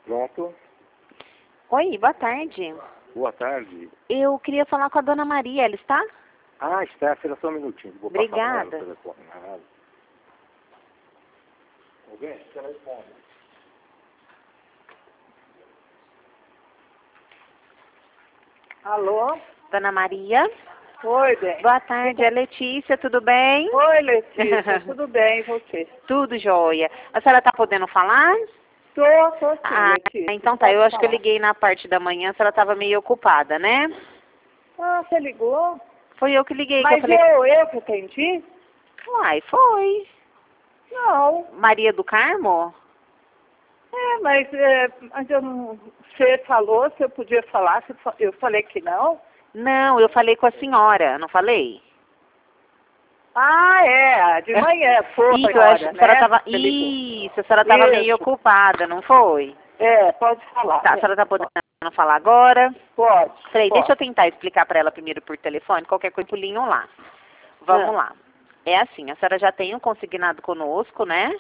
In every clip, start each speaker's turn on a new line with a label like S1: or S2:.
S1: Pronto.
S2: Oi, boa tarde.
S1: Boa tarde.
S2: Eu queria falar com a dona Maria, ela está?
S1: Ah, está. Espera só um minutinho. Vou passar para ela o
S2: Obrigada.
S1: telefone. Ah. Alguém? Telefone.
S3: Alô?
S2: Dona Maria?
S3: Oi, bem.
S2: Boa tarde, é Letícia, tudo bem?
S3: Oi, Letícia. Tudo bem, e você?
S2: Tudo jóia. A senhora está podendo falar?
S3: Tô sim,
S2: Ah,
S3: Letícia.
S2: então tá,
S3: Pode
S2: eu acho que eu
S3: falar.
S2: liguei na parte da manhã, a senhora estava meio ocupada, né?
S3: Ah, você ligou?
S2: Foi eu que liguei, que
S3: Mas
S2: eu falei,
S3: eu que atendi?
S2: uai, foi.
S3: Não.
S2: Maria do Carmo?
S3: Mas eu não... Você falou se eu podia falar, eu falei que não.
S2: Não, eu falei com a senhora, não falei?
S3: Ah, de manhã, foi
S2: Isso, eu acho,
S3: hora,
S2: a senhora
S3: né?
S2: tava,
S3: Você ligou.
S2: isso, a senhora estava meio
S3: Isso.
S2: ocupada, não foi?
S3: Pode falar.
S2: Tá, a senhora está podendo falar agora?
S3: Pode.
S2: Peraí, deixa eu
S3: Pode.
S2: tentar explicar para ela primeiro por telefone, qualquer coisa pulinho lá. Vamos lá. É assim, a senhora já tem um consignado conosco, né?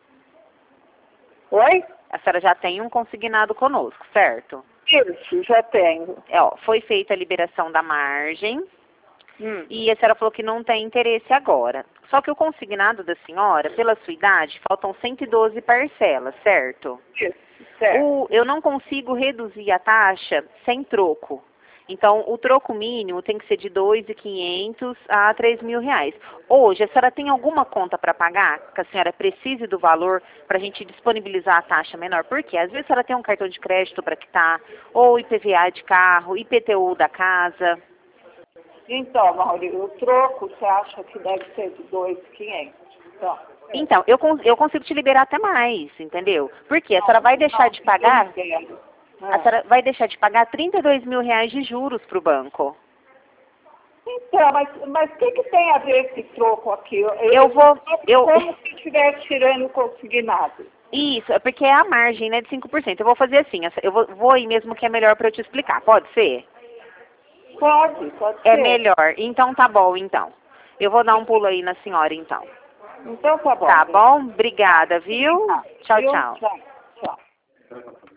S3: Oi?
S2: A senhora já tem um consignado conosco, certo?
S3: Isso, já tenho.
S2: Foi feita a liberação da margem
S3: Hum.
S2: e a senhora falou que não tem interesse agora. Só que o consignado da senhora, pela sua idade, faltam 112 parcelas, certo?
S3: Isso, certo.
S2: Eu não consigo reduzir a taxa sem troco. Então, o troco mínimo tem que ser de R$ 2.500 a R$ 3.000. Hoje, a senhora tem alguma conta para pagar, que a senhora precise do valor para a gente disponibilizar a taxa menor? Porque às vezes a senhora tem um cartão de crédito para quitar, ou IPVA de carro, IPTU da casa.
S3: Então, Maurício, o troco você acha que deve ser de 2.500?
S2: Então, eu consigo te liberar até mais, entendeu? Porque a senhora vai deixar de pagar... A senhora vai deixar de pagar R$ 32.000 de juros para o banco.
S3: Então, mas o que tem a ver esse troco aqui? Como se estivesse tirando o consignado.
S2: Isso, é porque é a margem, né, de 5%. Eu vou fazer assim, eu vou aí mesmo que é melhor para eu te explicar. Pode ser?
S3: Pode ser.
S2: É melhor. Então tá bom, então. Eu vou dar um pulo aí na senhora, então.
S3: Então tá bom.
S2: Tá bom? Obrigada, viu? Tchau, tchau.
S3: Tchau.